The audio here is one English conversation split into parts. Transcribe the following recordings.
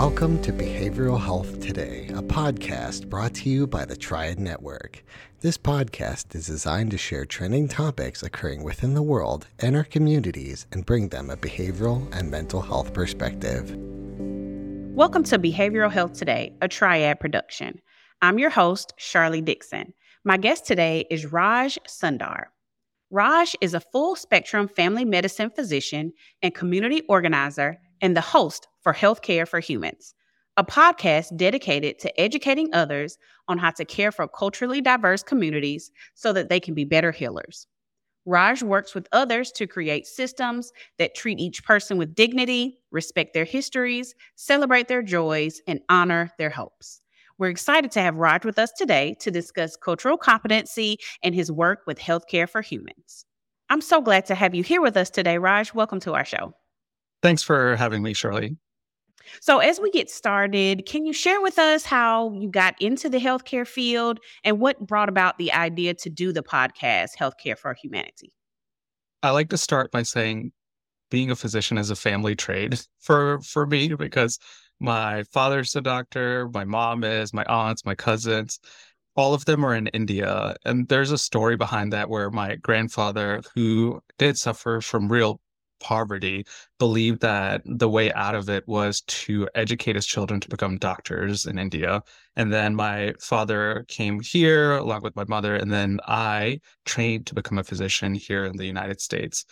Welcome to Behavioral Health Today, a podcast brought to you by the Triad Network. This podcast is designed to share trending topics occurring within the world and our communities and bring them a behavioral and mental health perspective. Welcome to Behavioral Health Today, a Triad production. I'm your host, Charlie Dixon. My guest today is Raj Sundar. Raj is a full-spectrum family medicine physician and community organizer and the host for Healthcare for Humans, a podcast dedicated to educating others on how to care for culturally diverse communities so that they can be better healers. Raj works with others to create systems that treat each person with dignity, respect their histories, celebrate their joys, and honor their hopes. We're excited to have Raj with us today to discuss cultural competency and his work with Healthcare for Humans. I'm so glad to have you here with us today, Raj. Welcome to our show. Thanks for having me, Shirley. So as we get started, can you share with us how you got into the healthcare field and what brought about the idea to do the podcast, Healthcare for Humanity? I like to start by saying being a physician is a family trade for me because my father's a doctor, my mom is, my aunts, my cousins, all of them are in India. And there's a story behind that where my grandfather, who did suffer from real poverty, believed that the way out of it was to educate his children to become doctors in India. And then my father came here along with my mother, and then I trained to become a physician here in the United States.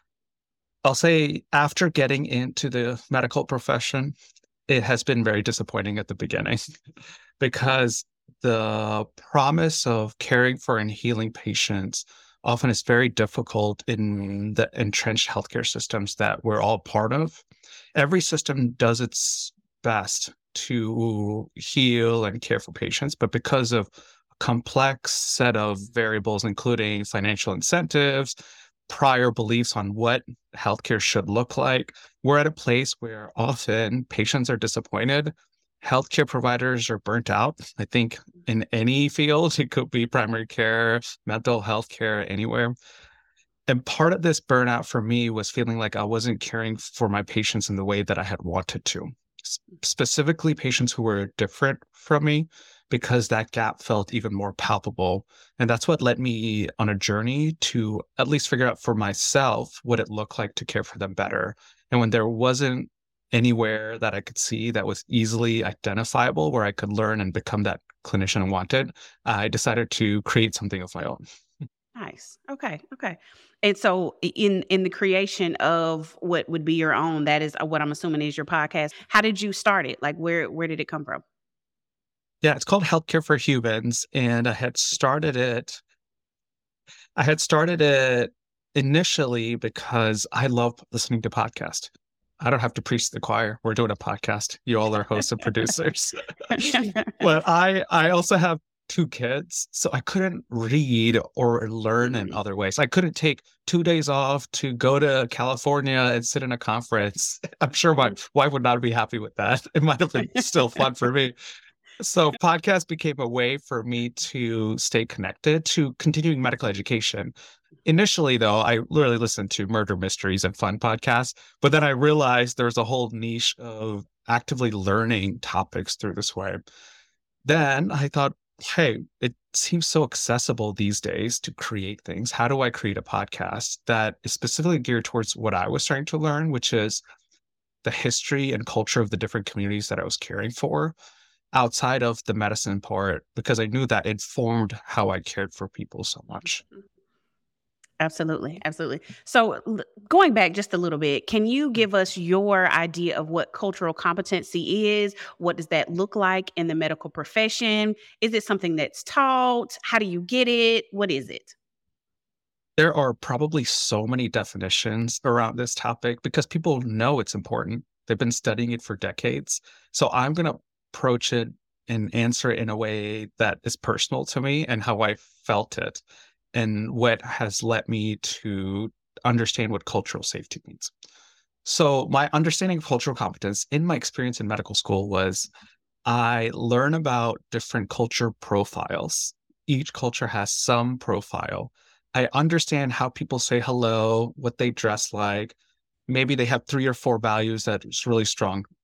I'll say after getting into the medical profession, it has been very disappointing at the beginning because the promise of caring for and healing patients often is very difficult in the entrenched healthcare systems that we're all part of. Every system does its best to heal and care for patients, but because of a complex set of variables, including financial incentives, prior beliefs on what healthcare should look like, we're at a place where often patients are disappointed. Healthcare providers are burnt out. I think in any field, it could be primary care, mental health care, anywhere. And part of this burnout for me was feeling like I wasn't caring for my patients in the way that I had wanted to, specifically patients who were different from me, because that gap felt even more palpable. And that's what led me on a journey to at least figure out for myself what it looked like to care for them better. And when there wasn't anywhere that I could see that was easily identifiable where I could learn and become that clinician I wanted, I decided to create something of my own. Nice. Okay. And so in the creation of what would be your own, that is what I'm assuming is your podcast. How did you start it? Like where did it come from? Yeah, it's called Healthcare for Humans, and I had started it initially because I love listening to podcasts. I don't have to preach to the choir. We're doing a podcast. You all are hosts and producers. But I also have 2 kids, so I couldn't read or learn in other ways. I couldn't take 2 days off to go to California and sit in a conference. I'm sure my wife would not be happy with that. It might have been still fun for me. So podcast became a way for me to stay connected to continuing medical education. Initially, though, I literally listened to murder mysteries and fun podcasts, but then I realized there's a whole niche of actively learning topics through this way. Then I thought, hey, it seems so accessible these days to create things. How do I create a podcast that is specifically geared towards what I was trying to learn, which is the history and culture of the different communities that I was caring for outside of the medicine part, because I knew that informed how I cared for people so much. Absolutely. So going back just a little bit, can you give us your idea of what cultural competency is? What does that look like in the medical profession? Is it something that's taught? How do you get it? What is it? There are probably so many definitions around this topic because people know it's important. They've been studying it for decades. So I'm going to approach it and answer it in a way that is personal to me and how I felt it and what has led me to understand what cultural safety means. So my understanding of cultural competence in my experience in medical school was I learn about different culture profiles. Each culture has some profile. I understand how people say hello, what they dress like. Maybe they have 3 or 4 values that is really strong.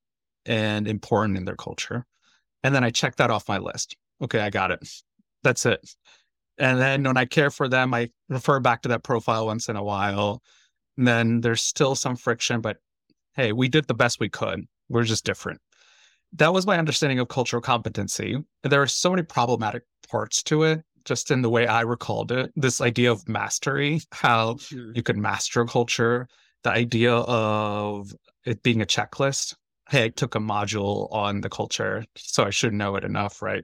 and important in their culture. And then I check that off my list. Okay, I got it. That's it. And then when I care for them, I refer back to that profile once in a while. And then there's still some friction, but hey, we did the best we could. We're just different. That was my understanding of cultural competency. There are so many problematic parts to it, just in the way I recalled it. This idea of mastery, how you could master a culture, the idea of it being a checklist. Hey, I took a module on the culture, so I should know it enough, right?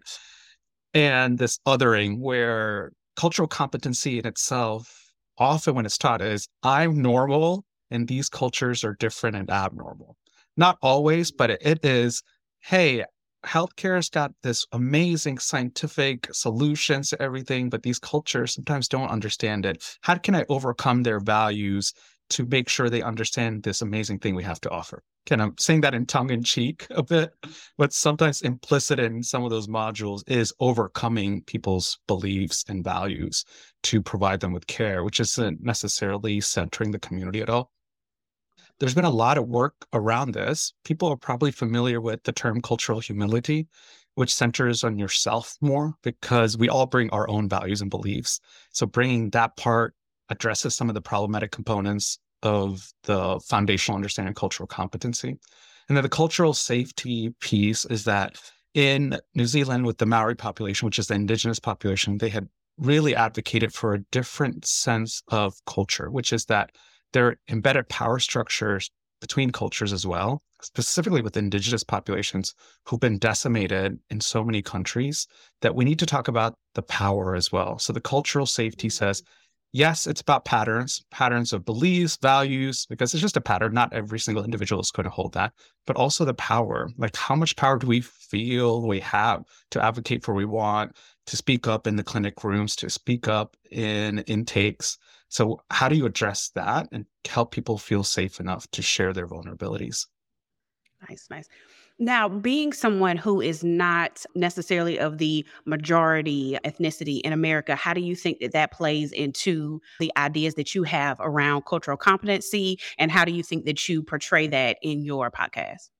And this othering where cultural competency in itself, often when it's taught, is I'm normal and these cultures are different and abnormal. Not always, but it is, hey, healthcare's got this amazing scientific solutions to everything, but these cultures sometimes don't understand it. How can I overcome their values to make sure they understand this amazing thing we have to offer? And I'm saying that in tongue in cheek a bit, but sometimes implicit in some of those modules is overcoming people's beliefs and values to provide them with care, which isn't necessarily centering the community at all. There's been a lot of work around this. People are probably familiar with the term cultural humility, which centers on yourself more because we all bring our own values and beliefs. So bringing that part addresses some of the problematic components of the foundational understanding of cultural competency. And then the cultural safety piece is that in New Zealand with the Maori population, which is the indigenous population, they had really advocated for a different sense of culture, which is that there are embedded power structures between cultures as well, specifically with indigenous populations who've been decimated in so many countries that we need to talk about the power as well. So the cultural safety says, yes, it's about patterns of beliefs, values, because it's just a pattern. Not every single individual is going to hold that, but also the power. Like how much power do we feel we have to advocate for what we want, to speak up in the clinic rooms, to speak up in intakes? So how do you address that and help people feel safe enough to share their vulnerabilities? Nice, nice. Now, being someone who is not necessarily of the majority ethnicity in America, how do you think that that plays into the ideas that you have around cultural competency? And how do you think that you portray that in your podcast?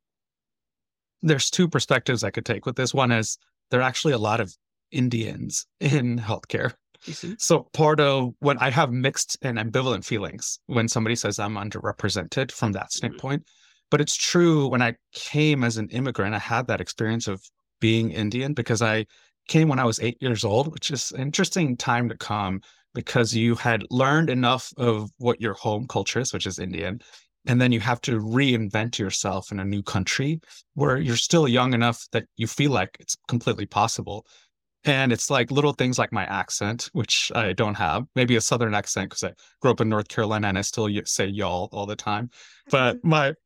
There's two perspectives I could take with this. One is there are actually a lot of Indians in healthcare. Mhm. So part of when I have mixed and ambivalent feelings when somebody says I'm underrepresented from that Mhm. standpoint. But it's true when I came as an immigrant, I had that experience of being Indian because I came when I was 8 years old, which is an interesting time to come because you had learned enough of what your home culture is, which is Indian. And then you have to reinvent yourself in a new country where you're still young enough that you feel like it's completely possible. And it's like little things like my accent, which I don't have, maybe a Southern accent because I grew up in North Carolina and I still say y'all all the time. But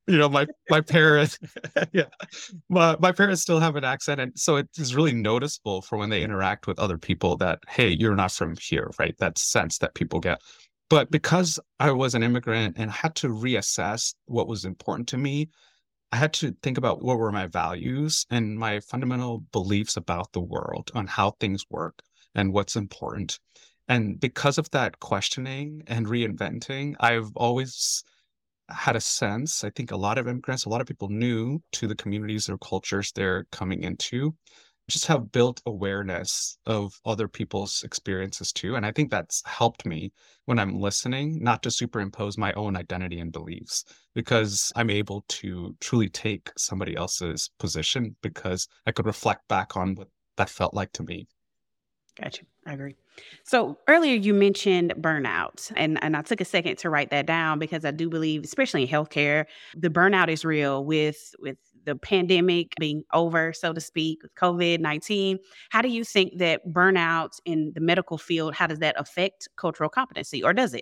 my parents, yeah, my parents still have an accent. And so it is really noticeable for when they interact with other people that, hey, you're not from here, right? That sense that people get. But because I was an immigrant and had to reassess what was important to me, I had to think about what were my values and my fundamental beliefs about the world on how things work and what's important. And because of that questioning and reinventing, I've always had a sense, I think a lot of immigrants, a lot of people new to the communities or cultures they're coming into, just have built awareness of other people's experiences too. And I think that's helped me when I'm listening, not to superimpose my own identity and beliefs, because I'm able to truly take somebody else's position because I could reflect back on what that felt like to me. Gotcha. I agree. So earlier you mentioned burnout, and I took a second to write that down because I do believe, especially in healthcare, the burnout is real with the pandemic being over, so to speak, with COVID-19. How do you think that burnout in the medical field, how does that affect cultural competency, or does it?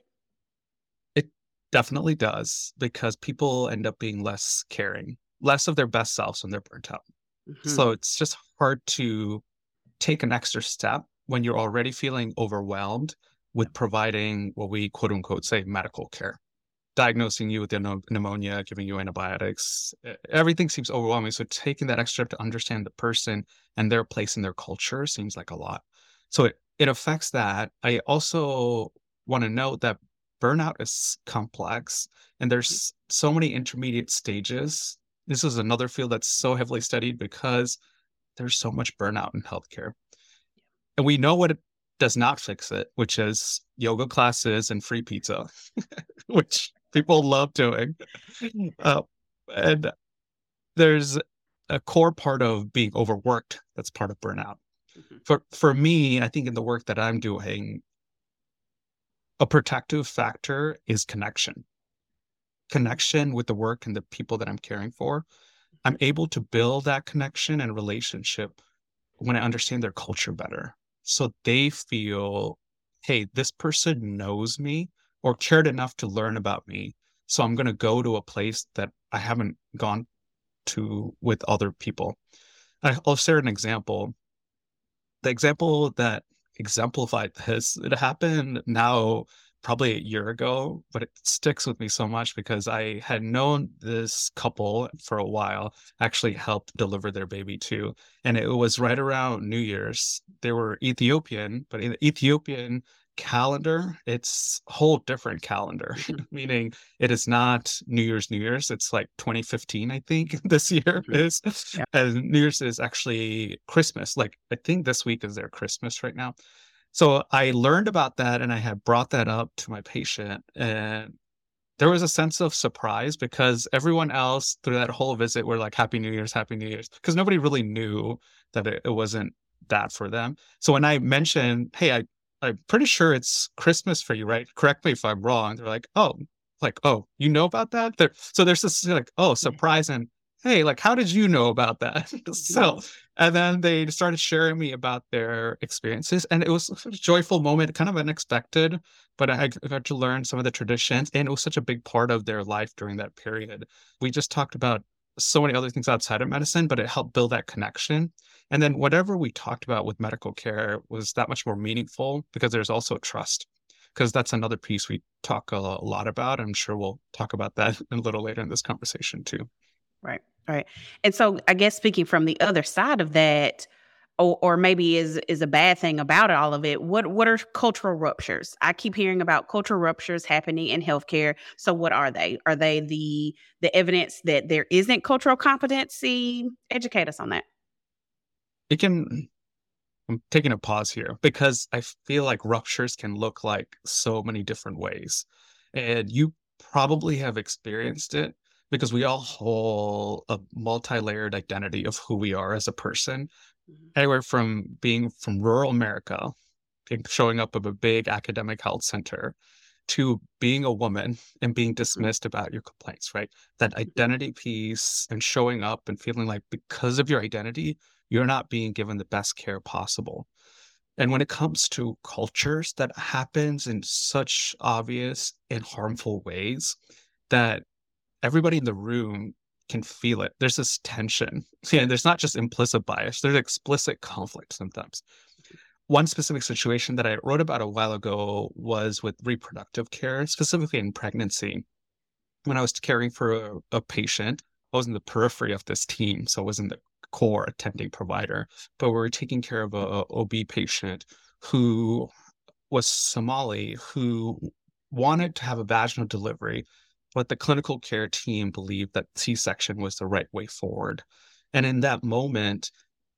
It definitely does because people end up being less caring, less of their best selves when they're burnt out. Mhm. So it's just hard to take an extra step when you're already feeling overwhelmed with providing what we quote unquote say medical care, diagnosing you with the pneumonia, giving you antibiotics. Everything seems overwhelming. So taking that extra step to understand the person and their place in their culture seems like a lot. So it affects that. I also want to note that burnout is complex and there's so many intermediate stages This is another field that's so heavily studied because there's so much burnout in healthcare. And we know what it does not fix it, which is yoga classes and free pizza, which people love doing. Uh, and there's a core part of being overworked that's part of burnout. For me, I think in the work that I'm doing, a protective factor is connection with the work and the people that I'm caring for. I'm able to build that connection and relationship when I understand their culture better. So they feel, hey, this person knows me or cared enough to learn about me. So I'm going to go to a place that I haven't gone to with other people. I'll share an example. The example that exemplified this, it happened now probably a year ago, but it sticks with me so much because I had known this couple for a while, actually helped deliver their baby too. And it was right around New Year's. They were Ethiopian, but in the Ethiopian calendar, it's a whole different calendar, meaning it is not New Year's. It's like 2015, I think this year is. Yeah. And New Year's is actually Christmas. Like, I think this week is their Christmas right now. So I learned about that and I had brought that up to my patient, and there was a sense of surprise because everyone else through that whole visit were like, Happy New Year's, because nobody really knew that it wasn't that for them. So when I mentioned, hey, I'm pretty sure it's Christmas for you, right? Correct me if I'm wrong. They're like, oh, you know about that? So there's this like, oh, surprise, and hey, like, how did you know about that? So, and then they started sharing me about their experiences, and it was a joyful moment, kind of unexpected, but I got to learn some of the traditions, and it was such a big part of their life during that period. We just talked about so many other things outside of medicine, but it helped build that connection. And then whatever we talked about with medical care was that much more meaningful because there's also trust, because that's another piece we talk a lot about. I'm sure we'll talk about that a little later in this conversation too. Right. Right. And so I guess speaking from the other side of that, or maybe is a bad thing about all of it, what are cultural ruptures? I keep hearing about cultural ruptures happening in healthcare. So what are they? Are they the evidence that there isn't cultural competency? Educate us on that. It can, I'm taking a pause here because I feel like ruptures can look like so many different ways. And you probably have experienced it because we all hold a multi-layered identity of who we are as a person, anywhere from being from rural America, showing up at a big academic health center, to being a woman and being dismissed about your complaints, right? That identity piece and showing up and feeling like because of your identity, you're not being given the best care possible. And when it comes to cultures, that happens in such obvious and harmful ways that everybody in the room can feel it. There's this tension. And there's not just implicit bias, there's explicit conflict sometimes. One specific situation that I wrote about a while ago was with reproductive care, specifically in pregnancy. When I was caring for a patient, I was in the periphery of this team, so I wasn't the core attending provider, but we were taking care of a OB patient who was Somali, who wanted to have a vaginal delivery, but the clinical care team believed that C-section was the right way forward. And in that moment,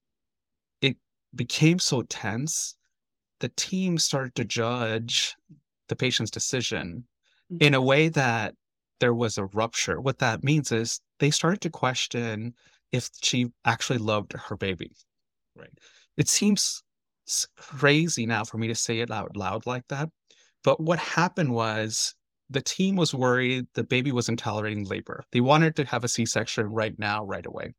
it became so tense, the team started to judge the patient's decision in a way that there was a rupture. What that means is they started to question if she actually loved her baby, right? It seems crazy now for me to say it out loud like that. But what happened was the team was worried the baby wasn't tolerating labor. They wanted to have a C-section right now, right away.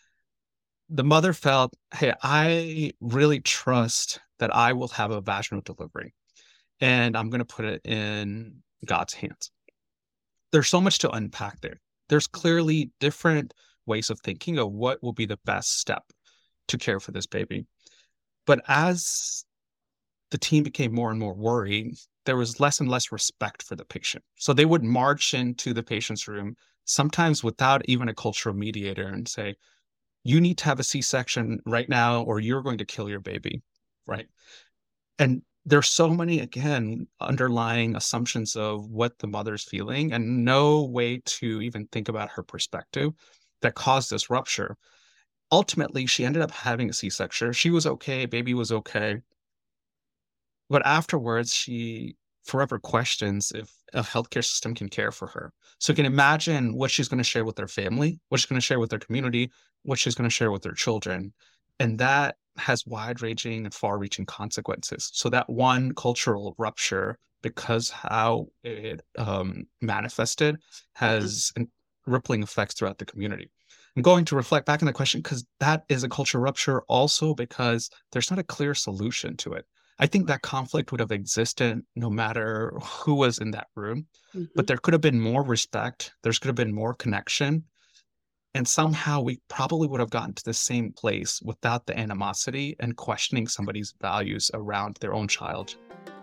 The mother felt, hey, I really trust that I will have a vaginal delivery, and I'm going to put it in God's hands. There's so much to unpack there. There's clearly different ways of thinking of what will be the best step to care for this baby. But as the team became more and more worried, there was less and less respect for the patient. So they would march into the patient's room, sometimes without even a cultural mediator, and say, you need to have a C-section right now, or you're going to kill your baby, right? And there's so many, again, underlying assumptions of what the mother's feeling and no way to even think about her perspective. that caused this rupture. Ultimately, she ended up having a C-section. She was okay, baby was okay. But afterwards, she forever questions if a healthcare system can care for her. So you can imagine what she's going to share with her family, what she's going to share with her community, what she's going to share with her children. And that has wide-ranging and far-reaching consequences. So that one cultural rupture, because how it manifested, has rippling effects throughout the community. I'm going to reflect back on the question because that is a cultural rupture also because there's not a clear solution to it. I think that conflict would have existed no matter who was in that room, but there could have been more respect. There could have been more connection. And somehow we probably would have gotten to the same place without the animosity and questioning somebody's values around their own child.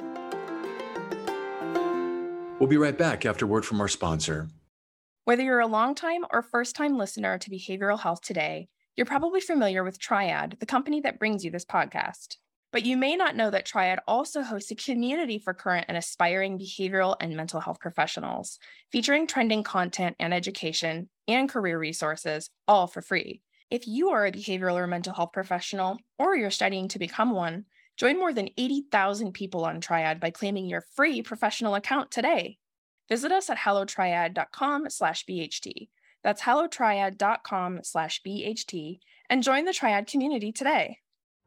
We'll be right back after word from our sponsor. Whether you're a longtime or first-time listener to Behavioral Health Today, you're probably familiar with Triad, the company that brings you this podcast. But you may not know that Triad also hosts a community for current and aspiring behavioral and mental health professionals, featuring trending content and education and career resources, all for free. If you are a behavioral or mental health professional, or you're studying to become one, join more than 80,000 people on Triad by claiming your free professional account today. Visit us at hellotriad.com/BHT. That's hellotriad.com/BHT, and join the Triad community today.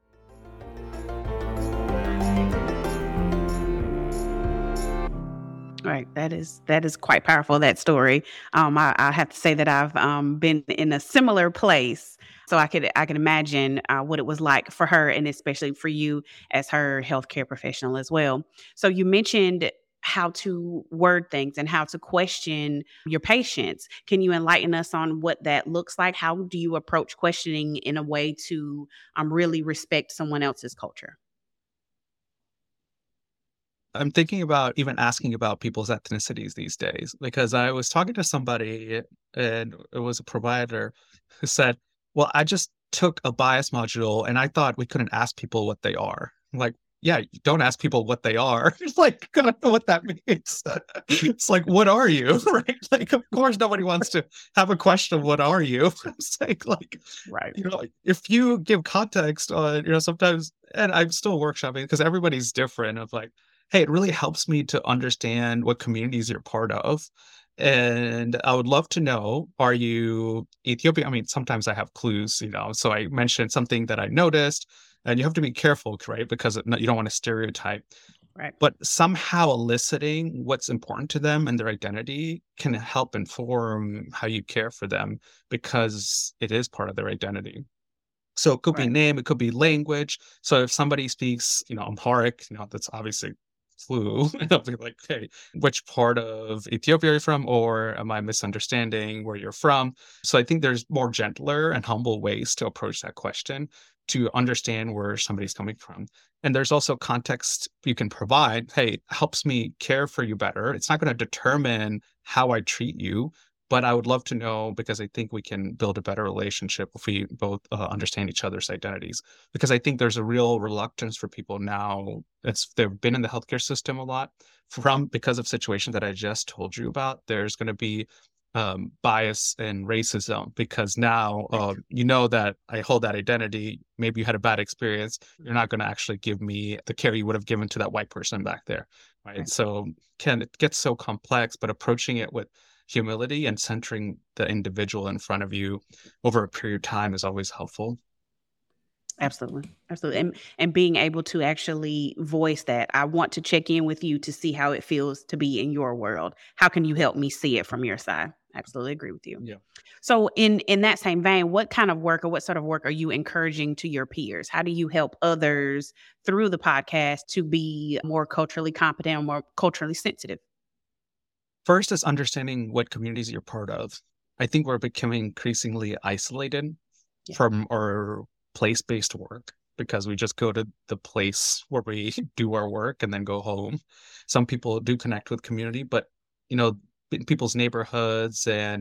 Right. That is quite powerful, that story. I have to say that I've been in a similar place. So I can imagine what it was like for her, and especially for you as her healthcare professional as well. So you mentioned how to word things and how to question your patients. Can you enlighten us on what that looks like? How do you approach questioning in a way to really respect someone else's culture? I'm thinking about even asking about people's ethnicities these days, because I was talking to somebody and it was a provider who said, well, I just took a bias module and I thought we couldn't ask people what they are. I'm like, yeah, you don't ask people what they are. It's like, I don't know what that means. It's like, what are you? Right? Like, of course, nobody wants to have a question of what are you? It's like, right. If you give context on, sometimes, and I'm still workshopping because everybody's different of like, hey, it really helps me to understand what communities you're part of. And I would love to know, are you Ethiopian? I mean, sometimes I have clues, so I mentioned something that I noticed, and you have to be careful, right? Because you don't want to stereotype. Right. But somehow eliciting what's important to them and their identity can help inform how you care for them because it is part of their identity. So it could be name, it could be language. So if somebody speaks, Amharic, that's obviously flu, and I'll be like, hey, which part of Ethiopia are you from? Or am I misunderstanding where you're from? So I think there's more gentler and humble ways to approach that question to understand where somebody's coming from. And there's also context you can provide. Hey, it helps me care for you better. It's not going to determine how I treat you, but I would love to know because I think we can build a better relationship if we both understand each other's identities. Because I think there's a real reluctance for people now. They've been in the healthcare system a lot because of situations that I just told you about. There's going to be bias and racism because now that I hold that identity. Maybe you had a bad experience. You're not going to actually give me the care you would have given to that white person back there, right? So it gets so complex, but approaching it with humility and centering the individual in front of you over a period of time is always helpful. Absolutely. And being able to actually voice that, I want to check in with you to see how it feels to be in your world. How can you help me see it from your side? Absolutely agree with you. Yeah. So in that same vein, what kind of work or what sort of work are you encouraging to your peers? How do you help others through the podcast to be more culturally competent or more culturally sensitive? First is understanding what communities you're part of. I think we're becoming increasingly isolated from our place-based work because we just go to the place where we do our work and then go home. Some people do connect with community, but people's neighborhoods and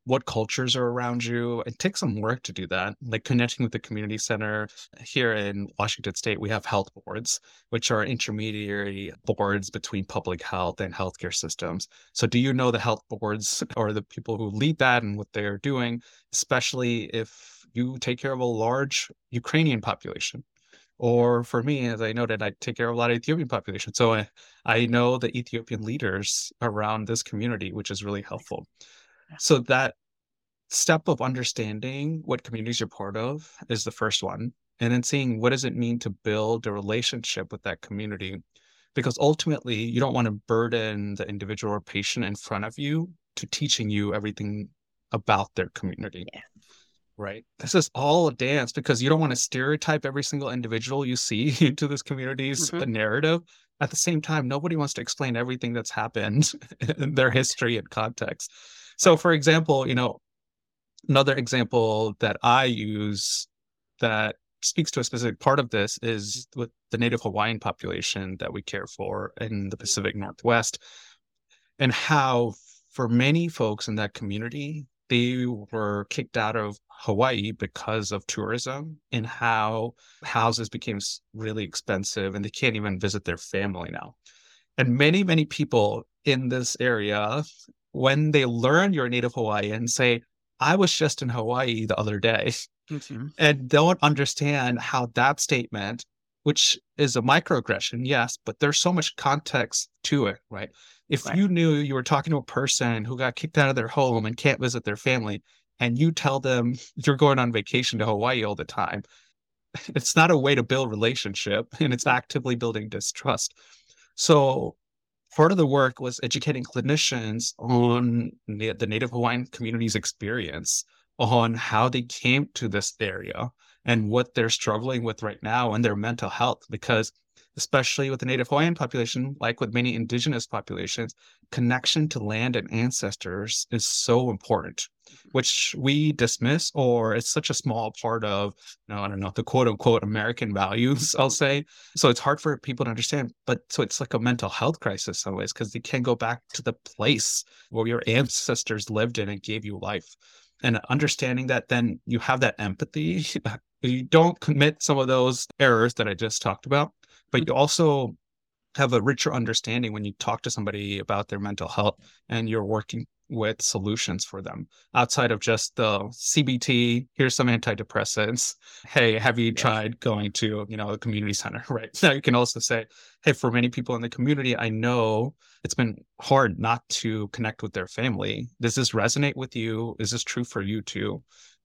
what cultures are around you. It takes some work to do that, like connecting with the community center. Here in Washington State, we have health boards, which are intermediary boards between public health and healthcare systems. So do you know the health boards or the people who lead that and what they're doing, especially if you take care of a large Ukrainian population? Or for me, as I noted, I take care of a lot of Ethiopian population. So I know the Ethiopian leaders around this community, which is really helpful. So that step of understanding what communities you're part of is the first one. And then seeing what does it mean to build a relationship with that community? Because ultimately, you don't want to burden the individual or patient in front of you to teaching you everything about their community. Yeah. Right. This is all a dance because you don't want to stereotype every single individual you see into this community's narrative. At the same time, nobody wants to explain everything that's happened in their history and context. So, for example, another example that I use that speaks to a specific part of this is with the Native Hawaiian population that we care for in the Pacific Northwest, and how for many folks in that community, they were kicked out of Hawaii because of tourism and how houses became really expensive and they can't even visit their family now. And many, many people in this area, when they learn you're a Native Hawaiian, say, I was just in Hawaii the other day, and don't understand how that statement, which is a microaggression, yes, but there's so much context to it, right? If you knew you were talking to a person who got kicked out of their home and can't visit their family, and you tell them you're going on vacation to Hawaii all the time, it's not a way to build relationship, and it's actively building distrust. So part of the work was educating clinicians on the Native Hawaiian community's experience on how they came to this area and what they're struggling with right now and their mental health, because especially with the Native Hawaiian population, like with many indigenous populations, connection to land and ancestors is so important, which we dismiss, or it's such a small part of, I don't know, the quote unquote American values, I'll say. So it's hard for people to understand, but so it's like a mental health crisis in some ways, because they can't go back to the place where your ancestors lived in and gave you life. And understanding that, then you have that empathy. You don't commit some of those errors that I just talked about, but you also have a richer understanding when you talk to somebody about their mental health and you're working with solutions for them outside of just the CBT. Here's some antidepressants. Hey, have you tried going to, a community center? Right. Now you can also say, hey, for many people in the community, I know it's been hard not to connect with their family. Does this resonate with you? Is this true for you too?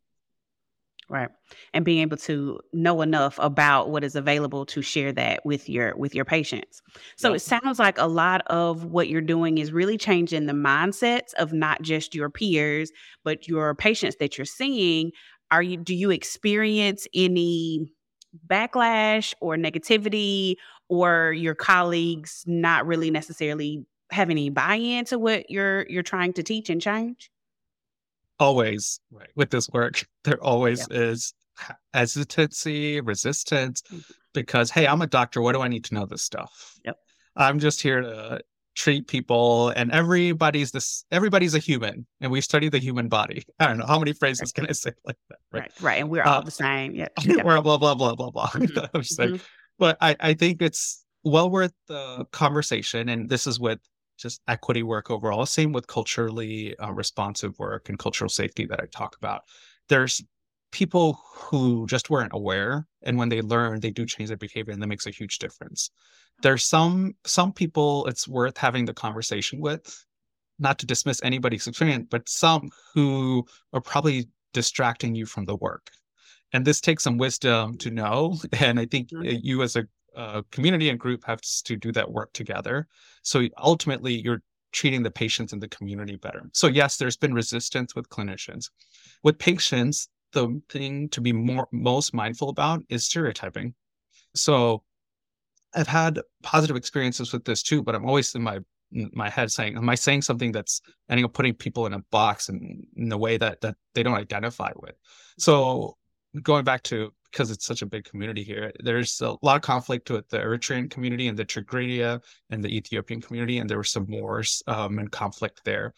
Right. And being able to know enough about what is available to share that with your patients. So it sounds like a lot of what you're doing is really changing the mindsets of not just your peers, but your patients that you're seeing. Do you experience any backlash or negativity, or your colleagues not really necessarily have any buy-in to what you're trying to teach and change? Always, right, with this work, there always is hesitancy, resistance, because, hey, I'm a doctor. What do I need to know this stuff? Yep. I'm just here to treat people, and everybody's a human, and we study the human body. I don't know how many phrases can I say like that, right, and we're all the same. We're blah blah blah blah blah. But I think it's well worth the conversation, and this is with just equity work overall. Same with culturally responsive work and cultural safety that I talk about. There's people who just weren't aware, and when they learn, they do change their behavior, and that makes a huge difference. There's some people it's worth having the conversation with, not to dismiss anybody's experience, but some who are probably distracting you from the work. And this takes some wisdom to know. And I think you as a community and group have to do that work together. So ultimately, you're treating the patients in the community better. So yes, there's been resistance with clinicians. With patients, the thing to be most mindful about is stereotyping. So I've had positive experiences with this too, but I'm always in my head saying, am I saying something that's ending up putting people in a box and in a way that they don't identify with? So going back to, because it's such a big community here, there's a lot of conflict with the Eritrean community and the Tigrinya and the Ethiopian community, and there were some wars and conflict there.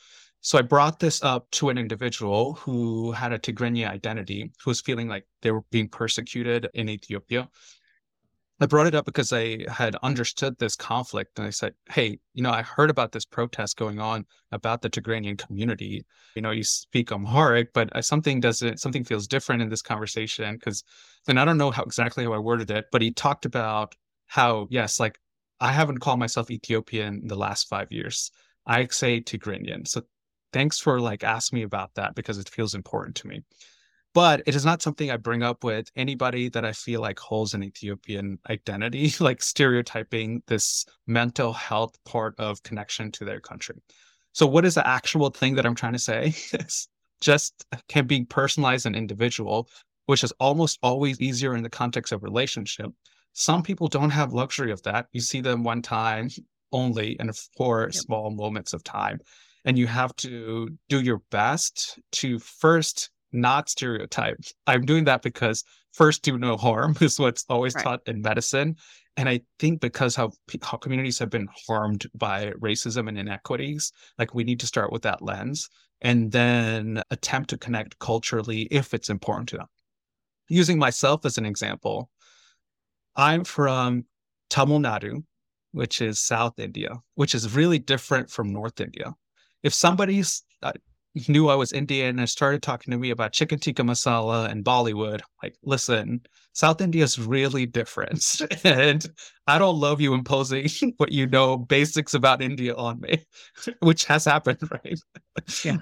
So I brought this up to an individual who had a Tigrinya identity, who was feeling like they were being persecuted in Ethiopia. I brought it up because I had understood this conflict, and I said, "Hey, I heard about this protest going on about the Tigranian community. You speak Amharic, but something feels different in this conversation because." And I don't know exactly how I worded it, but he talked about how, yes, like I haven't called myself Ethiopian in the last 5 years. I say Tigranian. So thanks for asking me about that because it feels important to me. But it is not something I bring up with anybody that I feel like holds an Ethiopian identity, like stereotyping this mental health part of connection to their country. So what is the actual thing that I'm trying to say? It's just can be personalized and individual, which is almost always easier in the context of relationship. Some people don't have luxury of that. You see them one time only and for small moments of time. And you have to do your best to first not stereotype. I'm doing that because first do no harm is what's always taught in medicine. And I think because how communities have been harmed by racism and inequities, we need to start with that lens and then attempt to connect culturally if it's important to them. Using myself as an example, I'm from Tamil Nadu, which is South India, which is really different from North India. If somebody's knew I was Indian and started talking to me about chicken tikka masala and Bollywood, listen, South India is really different. And I don't love you imposing what basics about India on me, which has happened, right? Yeah.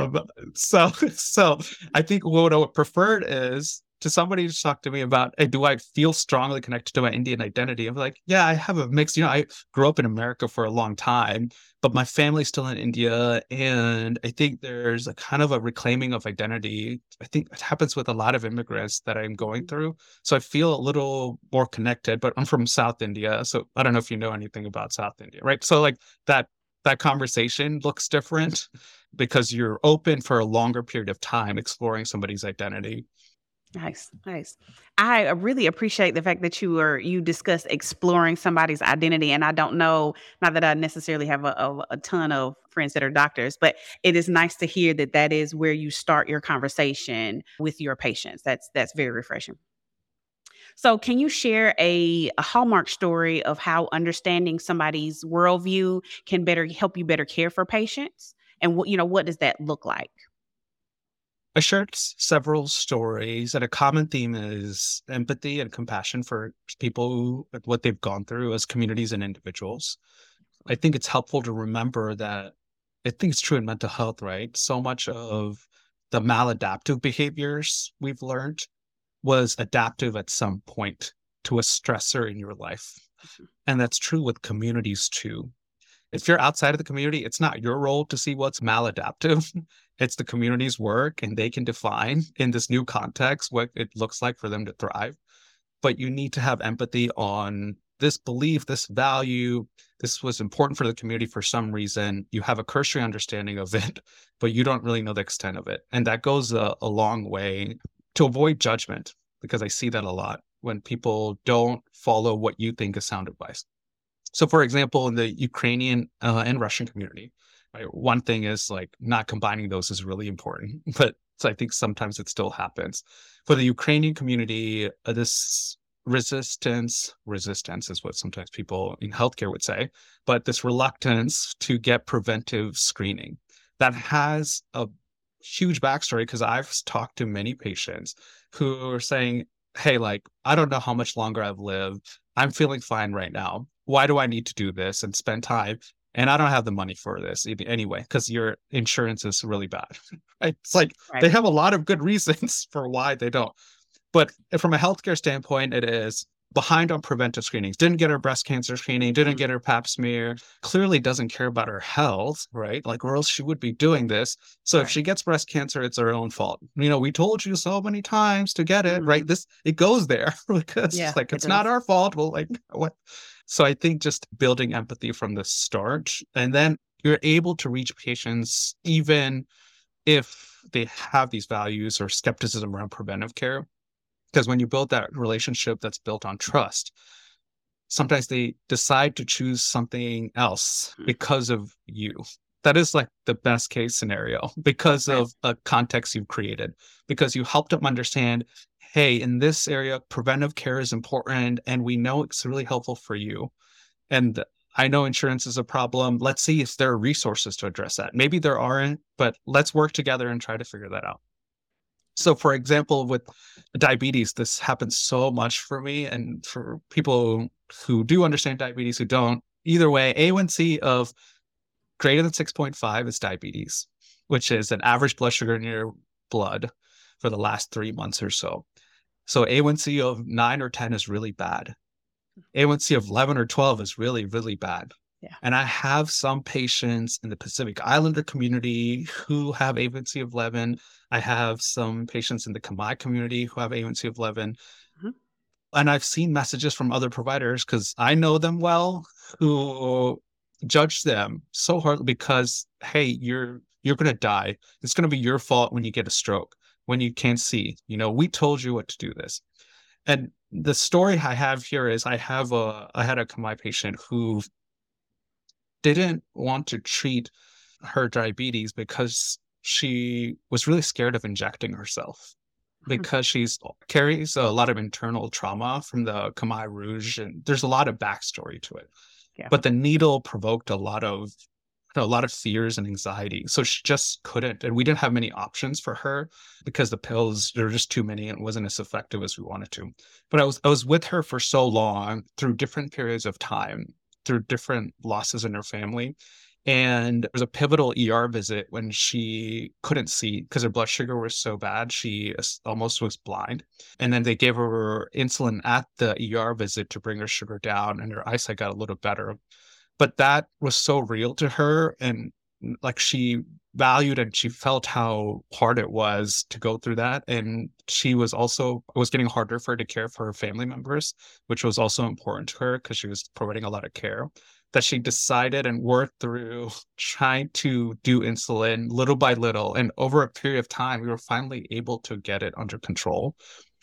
So I think what I would prefer is to somebody to talk to me about, hey, do I feel strongly connected to my Indian identity? I'm like, yeah, I have a mix. I grew up in America for a long time, but my family's still in India. And I think there's a kind of a reclaiming of identity. I think it happens with a lot of immigrants that I'm going through. So I feel a little more connected, but I'm from South India. So I don't know if you know anything about South India, right? So that conversation looks different because you're open for a longer period of time exploring somebody's identity. Nice, nice. I really appreciate the fact that you discuss exploring somebody's identity, and I don't know, not that I necessarily have a ton of friends that are doctors, but it is nice to hear that is where you start your conversation with your patients. That's very refreshing. So, can you share a hallmark story of how understanding somebody's worldview can better help you better care for patients, and what does that look like? I shared several stories, and a common theme is empathy and compassion for people, what they've gone through as communities and individuals. I think it's helpful to remember that I think it's true in mental health, right? So much of the maladaptive behaviors we've learned was adaptive at some point to a stressor in your life. And that's true with communities too. If you're outside of the community, it's not your role to see what's maladaptive. It's the community's work, and they can define in this new context what it looks like for them to thrive. But you need to have empathy on this belief, this value. This was important for the community for some reason. You have a cursory understanding of it, but you don't really know the extent of it. And that goes a long way to avoid judgment, because I see that a lot when people don't follow what you think is sound advice. So, for example, in the Ukrainian and Russian community, right, one thing is not combining those is really important, but so I think sometimes it still happens. For the Ukrainian community, this resistance is what sometimes people in healthcare would say, but this reluctance to get preventive screening that has a huge backstory, because I've talked to many patients who are saying, hey, I don't know how much longer I've lived. I'm feeling fine right now. Why do I need to do this and spend time? And I don't have the money for this anyway, because your insurance is really bad. Right? It's They have a lot of good reasons for why they don't. But from a healthcare standpoint, it is behind on preventive screenings, didn't get her breast cancer screening, didn't get her pap smear, clearly doesn't care about her health, right? Or else she would be doing this. So if she gets breast cancer, it's her own fault. We told you so many times to get it, right? It goes there because it's not our fault. Well, what? So I think just building empathy from the start, and then you're able to reach patients even if they have these values or skepticism around preventive care. Because when you build that relationship that's built on trust, sometimes they decide to choose something else because of you. that is like the best case scenario because Right. of a context you've created, because you helped them understand, hey, in this area, preventive care is important and we know it's really helpful for you. And I know insurance is a problem. Let's see if there are resources to address that. Maybe there aren't, but let's work together and try to figure that out. So, for example, with diabetes, this happens so much for me and for people who do understand diabetes, who don't. Either way, A1C of greater than 6.5 is diabetes, which is an average blood sugar in your blood for the last 3 months or so. So A1C of 9 or 10 is really bad. A1C of 11 or 12 is really, really bad. Yeah. And I have some patients in the Pacific Islander community who have A1C of 11. I have some patients in the Khmer community who have A1C of 11. Mhm. And I've seen messages from other providers, because I know them well, who judge them so hard because, hey, you're going to die. It's going to be your fault when you get a stroke, when you can't see. We told you what to do this. And the story I have here is I had a Khmer patient who didn't want to treat her diabetes because she was really scared of injecting herself, because she's carries a lot of internal trauma from the Khmer Rouge, and there's a lot of backstory to it. Yeah. But the needle provoked a lot of fears and anxiety, so she just couldn't. And we didn't have many options for her because the pills, there were just too many and it wasn't as effective as we wanted to. But I was with her for so long through different periods of time, through different losses in her family. And there was a pivotal ER visit when she couldn't see because her blood sugar was so bad. She almost was blind. And then they gave her insulin at the ER visit to bring her sugar down, and her eyesight got a little better. But that was so real to her. And like, she valued and she felt how hard it was to go through that. And it was getting harder for her to care for her family members, which was also important to her because she was providing a lot of care, that she decided and worked through trying to do insulin little by little. And over a period of time, we were finally able to get it under control,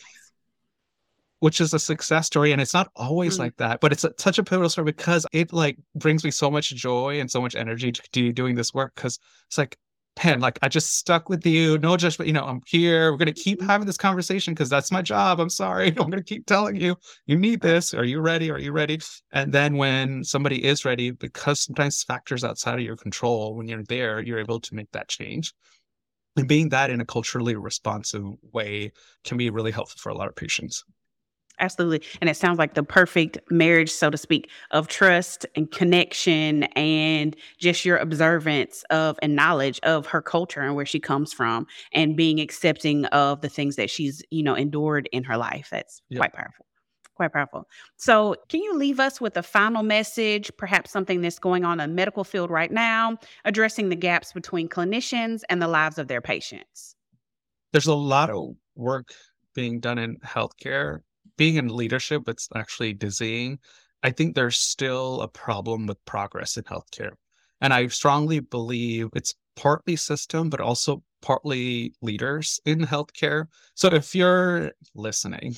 which is a success story. And it's not always like that, but it's such a pivotal story because it like brings me so much joy and so much energy to do doing this work. Because it's like, man, like, I just stuck with you, no judgment, I'm here. We're going to keep having this conversation because that's my job. I'm sorry. I'm going to keep telling you, you need this. Are you ready? Are you ready? And then when somebody is ready, because sometimes factors outside of your control, when you're there, you're able to make that change. And being that in a culturally responsive way can be really helpful for a lot of patients. Absolutely. And it sounds like the perfect marriage, so to speak, of trust and connection and just your observance of and knowledge of her culture and where she comes from, and being accepting of the things that she's, endured in her life. That's Yep. quite powerful. Quite powerful. So can you leave us with a final message, perhaps something that's going on in the medical field right now, addressing the gaps between clinicians and the lives of their patients? There's a lot of work being done in healthcare. Being in leadership, it's actually dizzying. I think there's still a problem with progress in healthcare. And I strongly believe it's partly system, but also partly leaders in healthcare. So if you're listening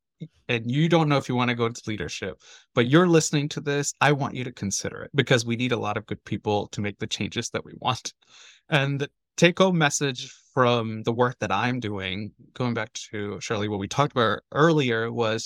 and you don't know if you want to go into leadership, but you're listening to this, I want you to consider it, because we need a lot of good people to make the changes that we want. And the take-home message from the work that I'm doing, going back to, Shirley, what we talked about earlier, was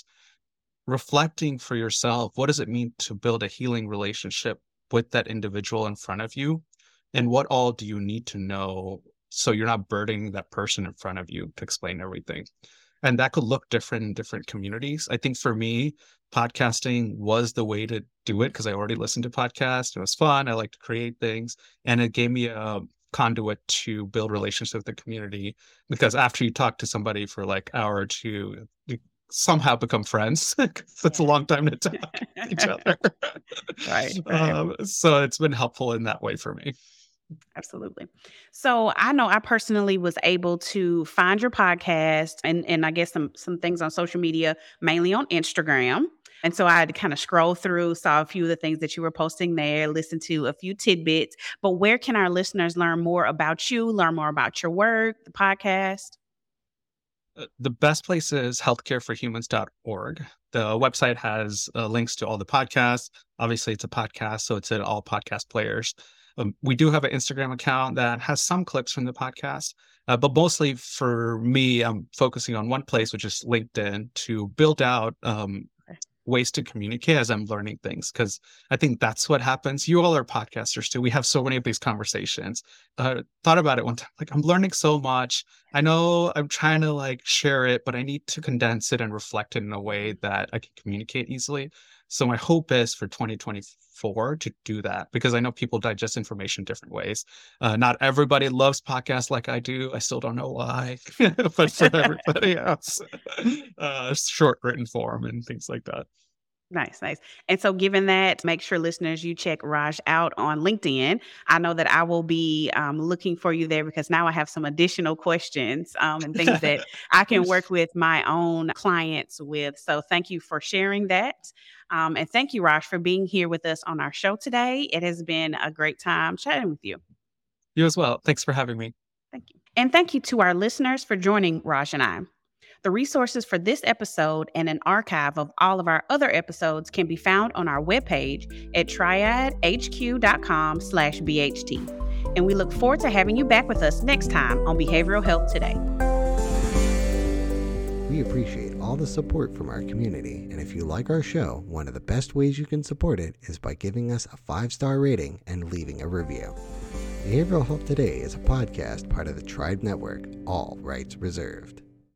reflecting for yourself, what does it mean to build a healing relationship with that individual in front of you? And what all do you need to know so you're not burdening that person in front of you to explain everything? And that could look different in different communities. I think for me, podcasting was the way to do it because I already listened to podcasts. It was fun. I like to create things. And it gave me a conduit to build relationships with the community, because after you talk to somebody for like an hour or two, you somehow become friends. It's a long time to talk to each other. Right. So it's been helpful in that way for me. Absolutely. So I know I personally was able to find your podcast and I guess some things on social media, mainly on Instagram. And so I had to kind of scroll through, saw a few of the things that you were posting there, listen to a few tidbits. But where can our listeners learn more about you, learn more about your work, the podcast? The best place is healthcareforhumans.org. The website has links to all the podcasts. Obviously, it's a podcast, so it's in all podcast players. We do have an Instagram account that has some clips from the podcast, but mostly for me, I'm focusing on one place, which is LinkedIn, to build out ways to communicate as I'm learning things, because I think that's what happens. You all are podcasters too. We have so many of these conversations. Thought about it one time, like, I'm learning so much. I know I'm trying to like share it, but I need to condense it and reflect it in a way that I can communicate easily. So my hope is for 2024 to do that, because I know people digest information different ways. Not everybody loves podcasts like I do. I still don't know why, but for everybody else, short written form and things like that. Nice, nice. And so given that, make sure listeners, you check Raj out on LinkedIn. I know that I will be looking for you there, because now I have some additional questions and things that I can work with my own clients with. So thank you for sharing that. And thank you, Raj, for being here with us on our show today. It has been a great time chatting with you. You as well. Thanks for having me. Thank you. And thank you to our listeners for joining Raj and I. The resources for this episode and an archive of all of our other episodes can be found on our webpage at triadhq.com/BHT. And we look forward to having you back with us next time on Behavioral Health Today. We appreciate all the support from our community, and if you like our show, one of the best ways you can support it is by giving us a 5-star rating and leaving a review. Behavioral Health Today is a podcast part of the Triad Network, all rights reserved.